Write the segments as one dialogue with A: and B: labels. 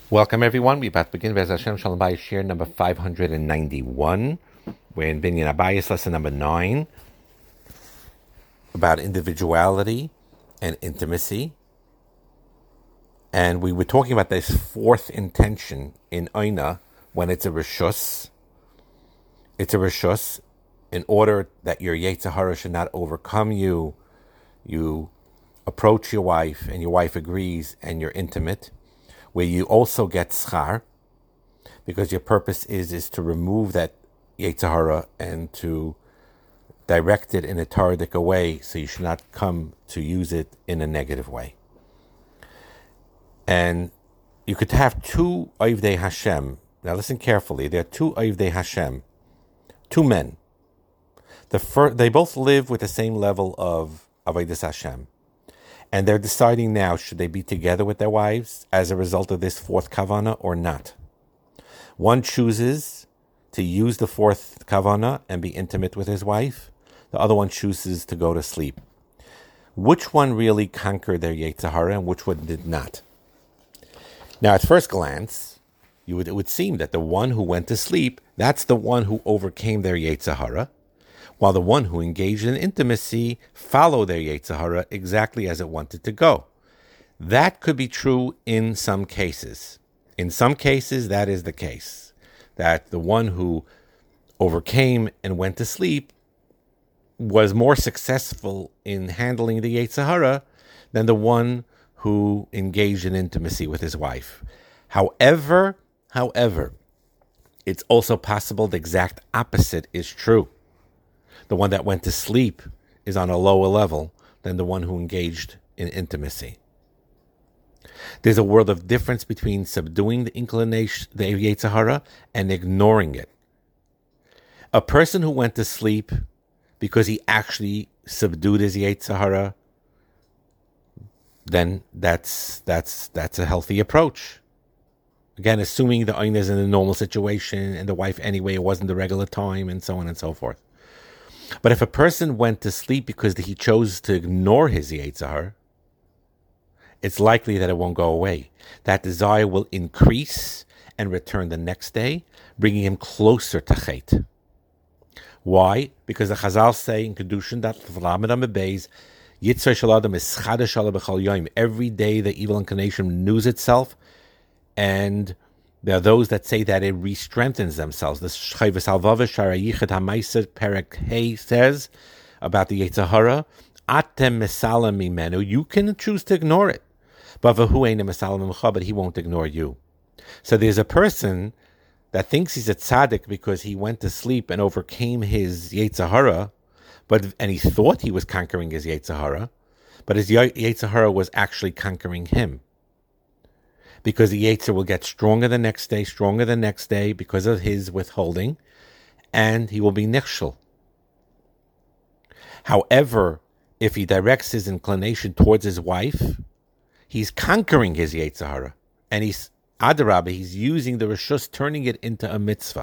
A: Welcome everyone. We're about to begin Bez Hashem Shalom Bayis share number 591. We're in Binyan Abayis lesson number 9 about individuality and intimacy. And we were talking about this fourth intention in Oina when it's a Rishus. It's a Rishus in order that your Yetzer Hara should not overcome you. You approach your wife and your wife agrees and you're intimate, where you also get schar, because your purpose is to remove that Yetzer Hara and to direct it in a Toradic way, so you should not come to use it in a negative way. And you could have two Oivdei Hashem. Now listen carefully. There are two Oivdei Hashem, two men. They both live with the same level of Avodas Hashem. And they're deciding now, should they be together with their wives as a result of this fourth kavana or not? One chooses to use the fourth kavana and be intimate with his wife. The other one chooses to go to sleep. Which one really conquered their Yetzer Hara and which one did not? Now, at first glance, it would seem that the one who went to sleep, that's the one who overcame their Yetzer Hara, while the one who engaged in intimacy followed their Yetzer Hara exactly as it wanted to go. That could be true in some cases. In some cases, that is the case. That the one who overcame and went to sleep was more successful in handling the Yetzer Hara than the one who engaged in intimacy with his wife. However, it's also possible the exact opposite is true. The one that went to sleep is on a lower level than the one who engaged in intimacy. There's a world of difference between subduing the inclination, the Yetzer Hara, and ignoring it. A person who went to sleep because he actually subdued his Yetzer Hara, then that's a healthy approach. Again, assuming the Oina is in a normal situation and the wife anyway, it wasn't the regular time, and so on and so forth. But if a person went to sleep because he chose to ignore his Yetzer Hara, it's likely that it won't go away. That desire will increase and return the next day, bringing him closer to Chet. Why? Because the Chazal say in Kedushin that Yitzhak Shaladam is Chadash Ala B'chal Yom. Every day the evil inclination renews itself, and there are those that say that it re-strengthens themselves. The Chayvus Halvava Sharayichad HaMaisah Perek Hey says about the Yetzer Hara, Atem Mesalam Mimenu, you can choose to ignore it. But he won't ignore you. So there's a person that thinks he's a tzaddik because he went to sleep and overcame his Yetzer Hara, and he thought he was conquering his Yetzer Hara, but his Yetzer Hara was actually conquering him. Because the Yetzer will get stronger the next day because of his withholding, and he will be nichshel. However, if he directs his inclination towards his wife, he's conquering his Yetzer Hara, and he's Adarabah, he's using the Rishus, turning it into a mitzvah.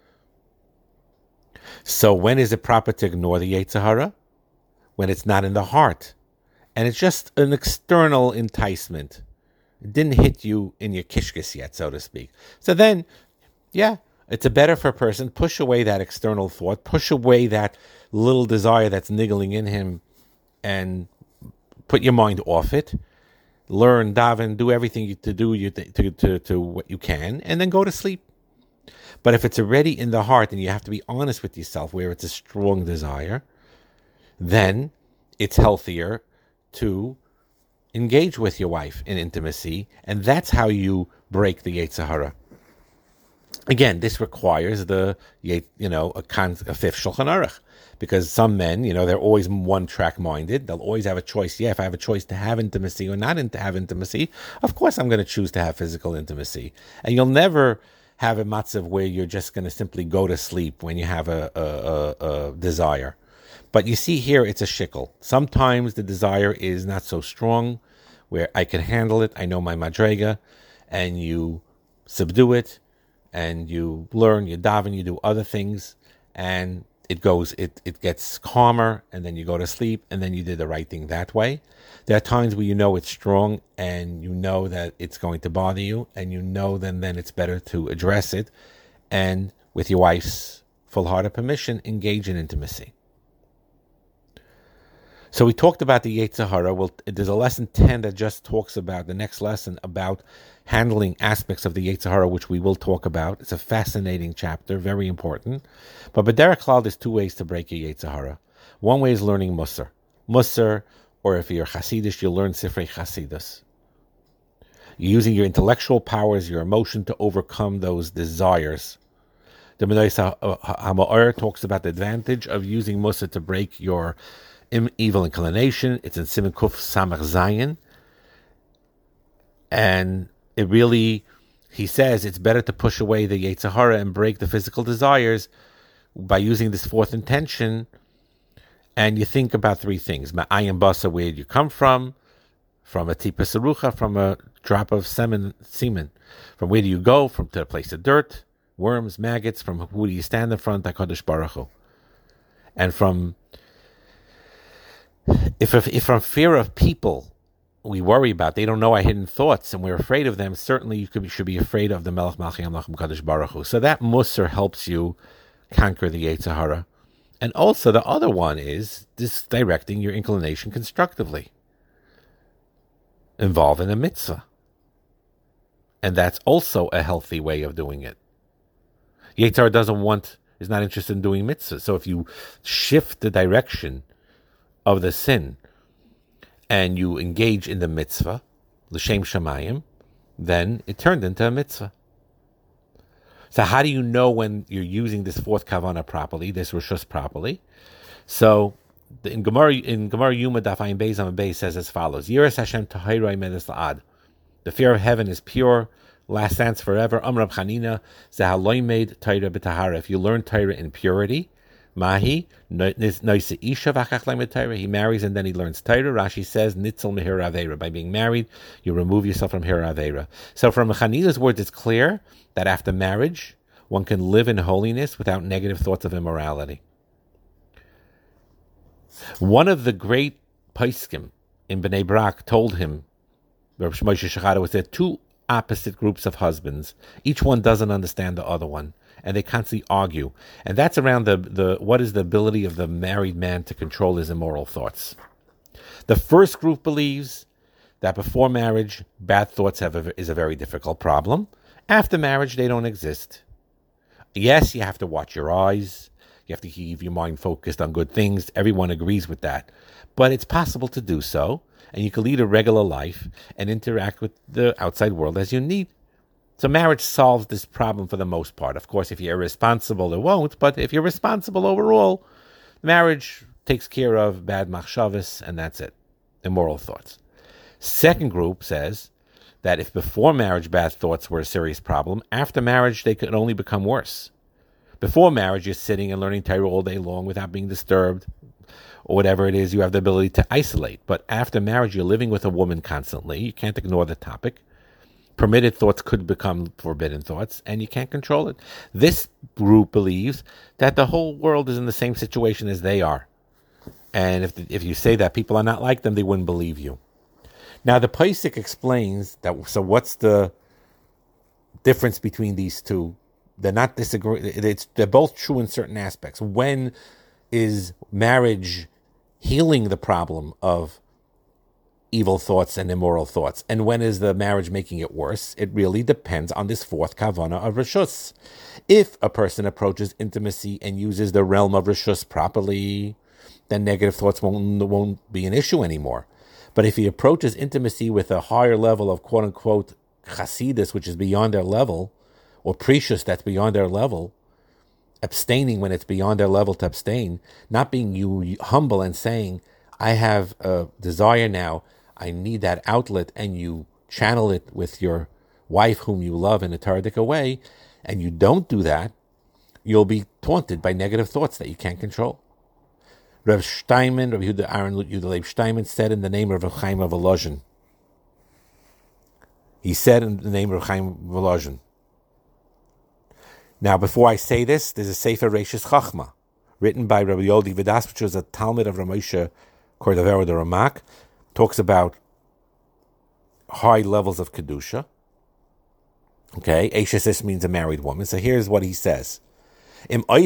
A: So when is it proper to ignore the Yetzer Hara? When it's not in the heart, and it's just an external enticement. It didn't hit you in your kishkis yet, so to speak. So then, it's better for a person, push away that external thought, push away that little desire that's niggling in him, and put your mind off it. Learn, daven, do everything to what you can, and then go to sleep. But if it's already in the heart, and you have to be honest with yourself, where it's a strong desire, then it's healthier to engage with your wife in intimacy, and that's how you break the Yetzer Hara. Again, this requires a fifth Shulchan Aruch, because some men, they're always one-track minded. They'll always have a choice. If I have a choice to have intimacy or not to have intimacy, of course I'm going to choose to have physical intimacy. And you'll never have a matzav where you're just going to simply go to sleep when you have a desire. But you see here, it's a shikl. Sometimes the desire is not so strong, where I can handle it, I know my madrega, and you subdue it, and you learn, you daven, you do other things, and it gets calmer, and then you go to sleep, and then you did the right thing that way. There are times where you know it's strong, and you know that it's going to bother you, and you know then it's better to address it, and with your wife's full-hearted permission, engage in intimacy. So we talked about the Yetzer Hara. Well, there's a lesson 10 that just talks about the next lesson about handling aspects of the Yetzer Hara, which we will talk about. It's a fascinating chapter, very important. But B'derech Klal, there's two ways to break a Yetzer Hara. One way is learning Musar. Musar, or if you're Hasidish, you'll learn Sifrei Hasidus. You're using your intellectual powers, your emotion to overcome those desires. The Menorah HaMa'or talks about the advantage of using Musar to break your evil inclination. It's in Siman Kuf Samach Zayin, and it really, he says, it's better to push away the Yetzer Hara and break the physical desires by using this fourth intention. And you think about three things: Ma'ayin Basa, where you come from a Tipa Sarucha, from a drop of semen. From where do you go? From to a place of dirt, worms, maggots. From who do you stand in front? HaKadosh Baruch Hu. And from If from fear of people we worry about, they don't know our hidden thoughts, and we're afraid of them, certainly you should be afraid of the Melech Malchei Hamlachim Kadosh Baruch Hu. So that Musar helps you conquer the Yetzer Hara. And also the other one is this directing your inclination constructively. Involve in a mitzvah. And that's also a healthy way of doing it. Yetzer Hara is not interested in doing mitzvah. So if you shift the direction of the sin and you engage in the mitzvah, l'shem shamayim, then it turned into a mitzvah. So how do you know when you're using this fourth kavana properly, this rishus properly? So in Gemara Yuma Daf Ayin Beis Amud Beis says as follows: Yiras Hashem tahiroi medes la'ad. The fear of heaven is pure, lasts forever. Amrab Chanina zehaloy made Torah b'tahara. If you learn Torah in purity, Mahi, he marries and then he learns Torah. Rashi says, Nitzel Mehir Aveira. By being married, you remove yourself from Hir Aveira. So from Chanina's words, it's clear that after marriage, one can live in holiness without negative thoughts of immorality. One of the great Paiskim in Bnei Brak told him, Rav Moshe Shechada, was there two opposite groups of husbands. Each one doesn't understand the other one, and they constantly argue. And that's around the what is the ability of the married man to control his immoral thoughts. The first group believes that before marriage, bad thoughts is a very difficult problem. After marriage, they don't exist. Yes, you have to watch your eyes. You have to keep your mind focused on good things. Everyone agrees with that. But it's possible to do so, and you can lead a regular life and interact with the outside world as you need. So marriage solves this problem for the most part. Of course, if you're irresponsible, it won't. But if you're responsible overall, marriage takes care of bad machshavas, and that's it. Immoral thoughts. Second group says that if before marriage bad thoughts were a serious problem, after marriage they could only become worse. Before marriage, you're sitting and learning Torah all day long without being disturbed, or whatever it is, you have the ability to isolate. But after marriage, you're living with a woman constantly. You can't ignore the topic. Permitted thoughts could become forbidden thoughts, and you can't control it. This group believes that the whole world is in the same situation as they are. And if you say that people are not like them, they wouldn't believe you. Now, the Paisik explains that, so what's the difference between these two? They're not disagreeing. They're both true in certain aspects. When is marriage healing the problem of evil thoughts and immoral thoughts? And when is the marriage making it worse? It really depends on this fourth kavana of rishus. If a person approaches intimacy and uses the realm of rishus properly, then negative thoughts won't be an issue anymore. But if he approaches intimacy with a higher level of quote-unquote chasidus, which is beyond their level, or precious that's beyond their level, abstaining when it's beyond their level to abstain, not being humble and saying, I have a desire now, I need that outlet, and you channel it with your wife whom you love in a Toradic way, and you don't do that, you'll be taunted by negative thoughts that you can't control. Rav Steinman, Rav Yehuda Aaron Yehuda Leib Steinman said in the name of Rav Chaim of Volozhin. He said in the name of Rav Chaim Volozhin. Now, before I say this, there's a Sefer Reishis Chachma. written by Rabbi Yodi Vidas, which was a Talmud of Ramosha Cordovero de Ramak, talks about high levels of Kedusha. Okay, Eishes Ish means a married woman. So here's what he says. If you're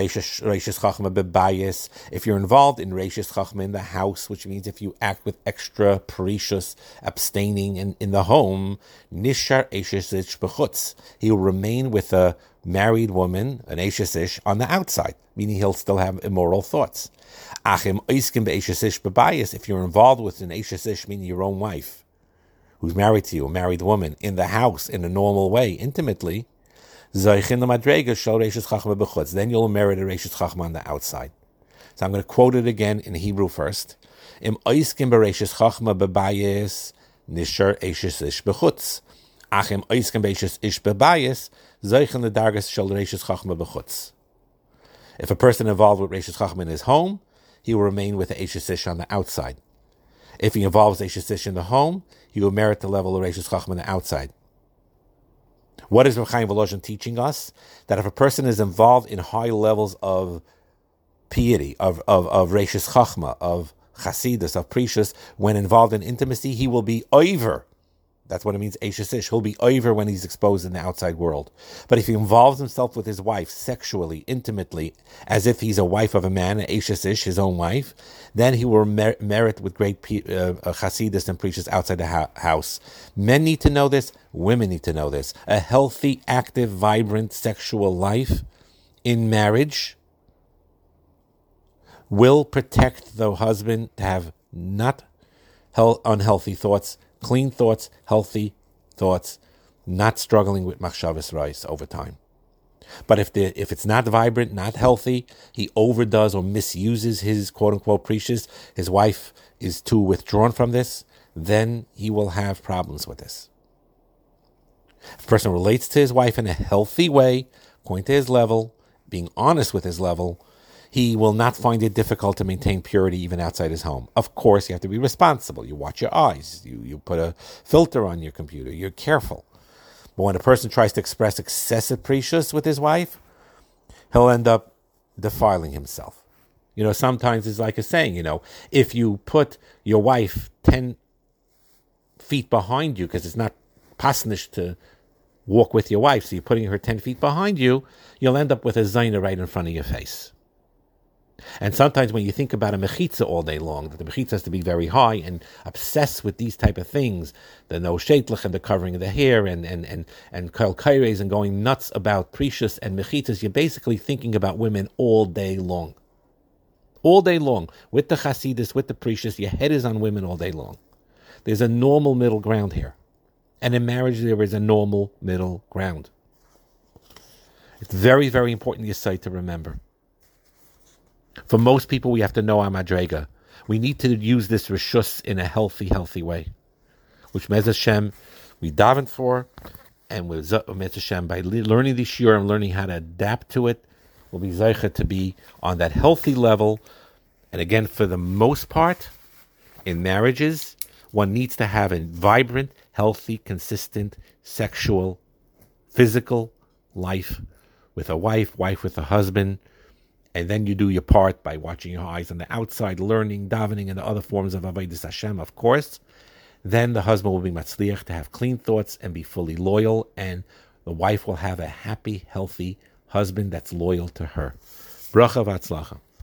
A: involved in Reishis Chachma in the house, which means if you act with extra perishus, abstaining in the home, Nishar Eishes Ish b'chutz, he will remain with a married woman, an Eishes Ish, on the outside, meaning he'll still have immoral thoughts. If you're involved with an Eishes Ish, meaning your own wife, who's married to you, a married woman, in the house, in a normal way, intimately, then you'll merit a Reishis Chachma on the outside. So I'm going to quote it again in Hebrew first. Im oiskim bereishis chachma bebayis nishar eishes ish bechutz. Ach im oiskim bereishis ish bebayis zeichen the dargas shel reishis chachma bechutz. If a person involved with reishis chachma in his home, he will remain with the eishes ish on the outside. If he involves eishes ish in the home, he will merit the level of reishis chachma on the outside. What is Reb Chaim Volozhin teaching us? That if a person is involved in high levels of piety, of Reishis Chachma, of Chasidus, of Precious, when involved in intimacy, he will be over. That's what it means, Eishes Ish. He'll be over when he's exposed in the outside world. But if he involves himself with his wife sexually, intimately, as if he's a wife of a man, an Eishes Ish, his own wife, then he will merit with great Chasidus and Precious outside the house. Men need to know this. Women need to know this. A healthy, active, vibrant sexual life in marriage will protect the husband to have not unhealthy thoughts, clean thoughts, healthy thoughts, not struggling with machshavas reis over time. But if it's not vibrant, not healthy, he overdoes or misuses his quote-unquote precious, his wife is too withdrawn from this, then he will have problems with this. If a person relates to his wife in a healthy way, according to his level, being honest with his level, he will not find it difficult to maintain purity even outside his home. Of course, you have to be responsible. You watch your eyes. You put a filter on your computer. You're careful. But when a person tries to express excessive precious with his wife, he'll end up defiling himself. Sometimes it's like a saying, if you put your wife 10 feet behind you, because it's not pasnish to walk with your wife, so you're putting her 10 feet behind you, you'll end up with a zayna right in front of your face. And sometimes when you think about a mechitza all day long, that the mechitza has to be very high and obsessed with these type of things, the no shetlach and the covering of the hair and kol kaires and going nuts about precious and mechitzas, you're basically thinking about women all day long. All day long. With the chasidus, with the precious, your head is on women all day long. There's a normal middle ground here. And in marriage there is a normal middle ground. It's very, very important to remember. For most people, we have to know our madrega. We need to use this rishus in a healthy way, which Mez Hashem we daven for, and with Mez Hashem by learning the shiur and learning how to adapt to it, we'll be zeicha to be on that healthy level. And again, for the most part, in marriages, one needs to have a vibrant, healthy, consistent, sexual, physical life with a wife with a husband. And then you do your part by watching your eyes on the outside, learning, davening, and the other forms of Avodas Hashem, of course. Then the husband will be matzliach to have clean thoughts and be fully loyal, and the wife will have a happy, healthy husband that's loyal to her. Bracha v'atzlacha.